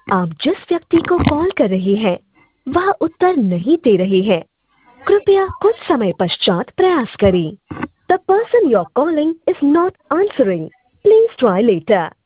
आप जिस व्यक्ति को कॉल कर रहे हैं वह उत्तर नहीं दे रहे हैं। कृपया कुछ समय पश्चात प्रयास करें। The person you are calling is not answering. Please try letter.